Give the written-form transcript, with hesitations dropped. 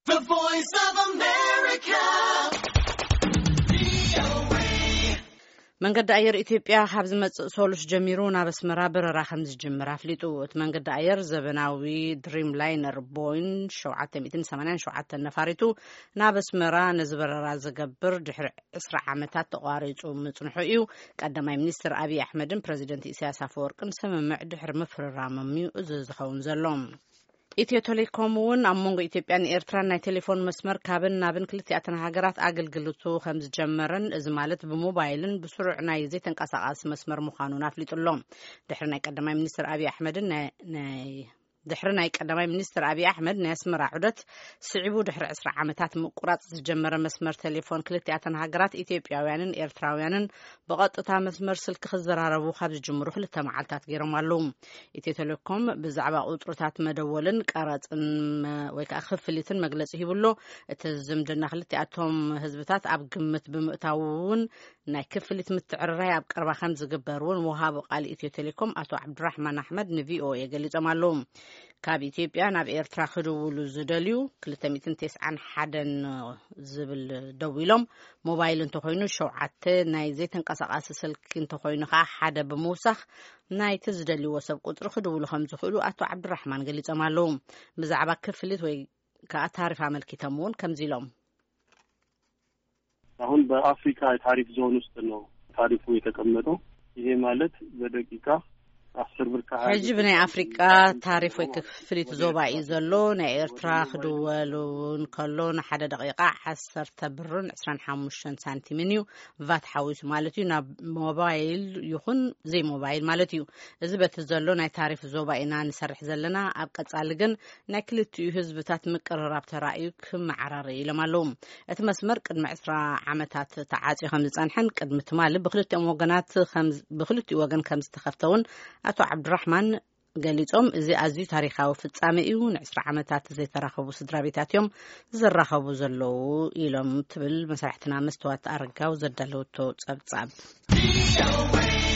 The Voice of America. መንገዲ አየር ኢትዮጵያ ሀብዝ መጽእ ሶሉስ ጀሚሩ ናብ አስመራ በረራ ከምዝ ጅምራ ፍሊጡ እቲ መንገዲ አየር ዘበናዊ ድሪም ላይነር ቦይንግ 787 ነፋሪቱ ናብ አስመራ ነዝበረራ ዝገብር ድሕሪ 20 ዓመታት ተቋሪጹ ምጽንሑ እዩ ቀዳማይ ሚኒስትር አብይ አሕመድን ፕሬዚደንት ኢሳያስ አፈወርቅን ስምምዕ ድሕሪ ምፍራረሞም እዩ ዝዝኸውን ዘሎም ኢትዮ ቴሌኮም ውን አሞንጎ ኢትዮጵያን ኤርትራን ናይ ቴሌፎን መስመር ካብን ናብን ክልቲአተን ሃገራት አገልግሎቱ ከምዝ ጀመረን እዚ ማለት ብሞባይልን ብስሩዕ ናይ ዘይተንቀሳቃስ መስመር ምዃኑን አፍሊጡሎም ድሕሪ ናይ ቀዳማይ ሚኒስትር አብይ አሕመድን ናይ ቀዳማይ ሚኒስትር አብይ አሕመድ ናይ አስመራ ዑደት ስዒቡ ድሕሪ 20 ዓመታት ምቁራጽ ዝጀመረ መስመር ቴሌፎን ክልቲአተን ሃገራት ኢትዮጵያውያንን ኤርትራውያንን በቀጥታ መስመር ስልክ ክዘራረቡ ካብ ዝጅምሩ ክልተ መዓልታት ገይሮም ኣለዉ ኢትዮ ቴሌኮም ብዛዕባ ቁጥሩታት መደወልን ቀረጽን ወይ ከዓ ክፍሊትን መግለጺ ሂብሎ እቲ ዝምድና ክልቲአቶም ህዝብታት ኣብ ግምት ብምእታውን ናይ ክፍሊት ምትዕርራይ ኣብ ቀረባ ከም ዝግበሩን ወሃብ ቃል ኢትዮ ቴሌኮም አቶ ዓብዱራህማን አሕመድ ንቪኦኤ ገሊጾም ኣለዉ ካብ ኢትዮጵያ ናብ ኤርትራ ክድውሉ ዝደልዩ 291 ዝብል ደው ኢሎም ሞባይል እንተኮይኑ 7 ናይ ዘይተንቀሳቃሲ ስልክ እንተኮይኑ ከዓ ሓደ ብምውሳኽ ናይቲ ዝደልይዎ ሰብ ቁጥሪ ክድውሉ ከም ዝኽእሉ አቶ ዓብዱራህማን ገሊጾም ኣለዉ ብዛዕባ ክፍሊት ወይ ከዓ ታሪፍ አመልኪቶም ውን ከምዚ ኢሎም አሁን በአፍሪካ ታሪፍ ዞን ውስጥ ነው ታሪፉ የተቀመጠው ይሄ ማለት በደቂቃ 10 ብር ሕጂ ብናይ አፍሪካ ታሪፍ ወይ ክፍሊት ዞባ እዩ ዘሎ ናይ ኤርትራ ክድወሉን ከሎ ንሓደ ደቂቃ 10 ብርን 25 ሳንቲምን እዩ ቫት ሓዊሱ ማለት እዩ ናብ ሞባይል ይኹን ዘይ ሞባይል ማለት እዩ እዚ በቲ ዘሎ ናይ ታሪፍ ዞባ ኢና ንሰርሕ ዘለና ኣብ ቀጻሊ ግን ናይ ክልቲኡ ህዝብታት ምቅርራብ ተራእዩ ክመዓራር ኢሎም ኣለዉ እቲ መስመር ቅድሚ 20 ዓመታት ተዓጽዩ ከም ዝጸንሐን ቅድሚ ትማሊ ብክልቲኡ ወገን ከም ዝተኸፍተውን አቶ ዓብዱራህማን ገሊጾም እዚ ኣዝዩ ታሪኻዊ ፍጻሜ እዩ ን20 ዓመታት ዘይተራኸቡ ስድራቤታት እዮም ዝራኸቡ ዘለዉ ኢሎም ትብል መሳርሕትና መስተዋት ኣረጋው ዘዳለውቶ ጸብጻብ